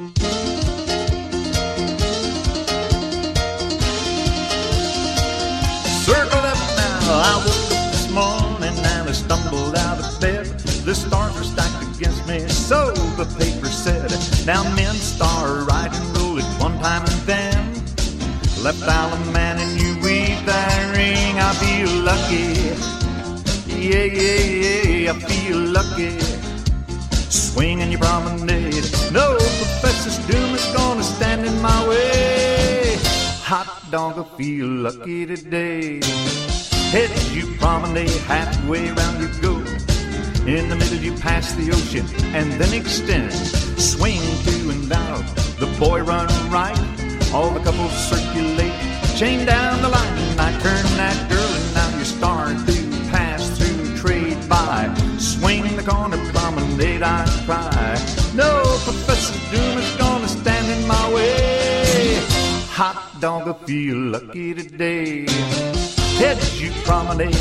Circle up now, I woke up this morning and I stumbled out of bed. The stars were stacked against me, so the paper said. Now men star ride and roll it one time and then left Island man and you weave that ring. I feel lucky, yeah, yeah, yeah, I feel lucky. Swinging your promenade, no Professor's doom is gonna stand in my way. Hot dog, I feel lucky today. Head you promenade, halfway around you go. In the middle you pass the ocean and then extend. Swing to and out, the boy run right. All the couples circulate, chain down the line. And I turn that girl and now you're starting to pass through, trade by. Swing the corner promenade, I cry. No Professor Doom is gonna stand in my way. Hot dog, I feel lucky today. Head you promenade,